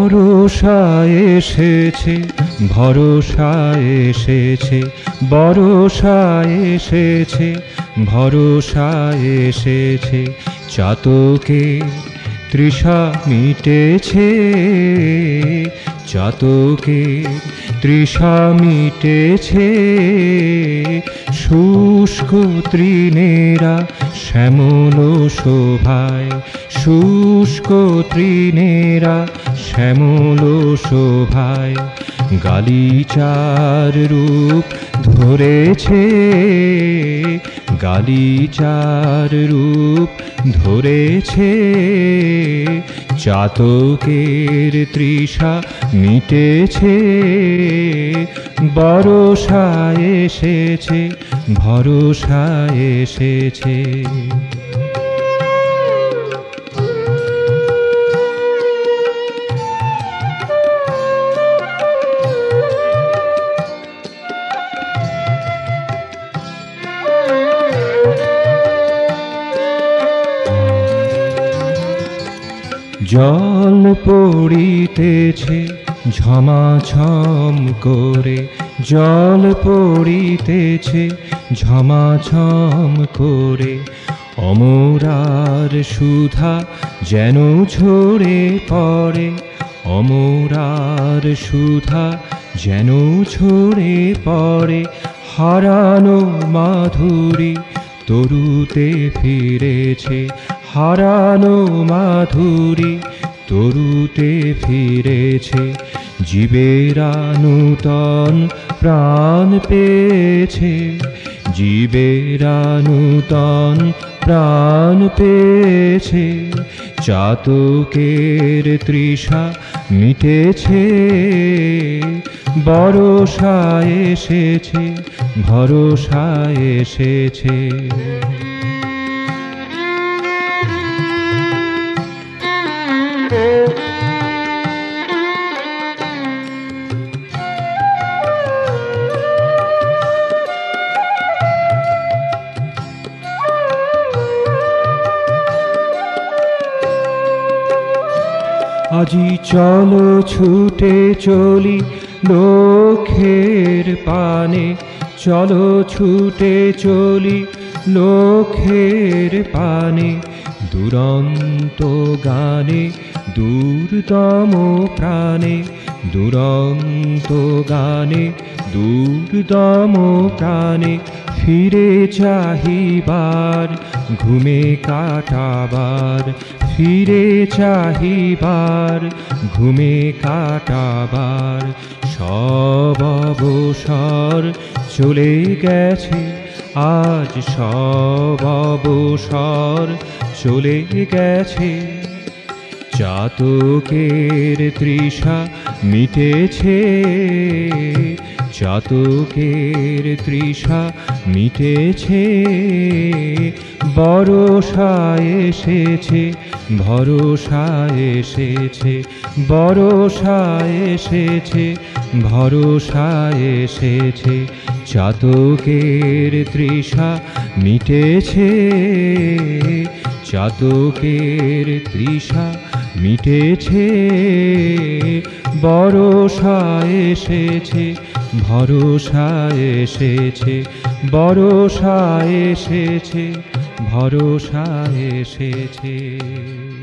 বরষা এসেছে, ভরসা এসেছে, বরষা এসেছে, ভরসা এসেছে। চাতকের তৃষা মিটেছে, চাতকের তৃষা মিটেছে। শুষ্ক তৃণেরা শ্যামল শোভায়, শুষ্ক তৃণেরা শ্যামল শোভায়। গালিচার রূপ ধরেছে, গালিচার রূপ ধরেছে। চাতকের তৃষা মিটেছে, বরষা এসেছে, ভরসা এসেছে। জল পড়িতেছে ঝমাঝম করে, জল পড়িতেছে ঝমাঝম করে। অমরার সুধা যেন ঝরে পড়ে, অমরার সুধা যেন ঝরে পড়ে। হারানো মাধুরী তরুতে ফিরেছে, হারানো মাধুরী তরুতে ফিরেছে। জীবেরা নূতন প্রাণ পেয়েছে, জীবেরা নূতন প্রাণ পেয়েছে। চাতকের তৃষা মিটেছে, বরষা এসেছে, ভরসা এসেছে। আজি চলো ছুটে চলি লক্ষ্যের পানে, চলো ছুটে চলি লক্ষ্যের পানে। দুরন্ত গানে দূরতম প্রাণে, দুরন্ত গানে দূরতম প্রাণে। ফিরে চাহিবার ঘুমে কাটাবার, ফিরে চাহিবার ঘুমে কাটাবার। সব অবসর চলে গেছে আজ, সব অবসর চলে গেছে। চাতকের তৃষা মিটেছে, চাতকের তৃষা মিটেছে। বরষা এসেছে, ভরসা এসেছে, বরষা এসেছে, ভরসা এসেছে। চাতকের তৃষা মিটেছে, চাতকের তৃষা মিটেছে। বরষা এসেছে, ভরসা এসেছে, বরষা এসেছে, ভরসা এসেছে।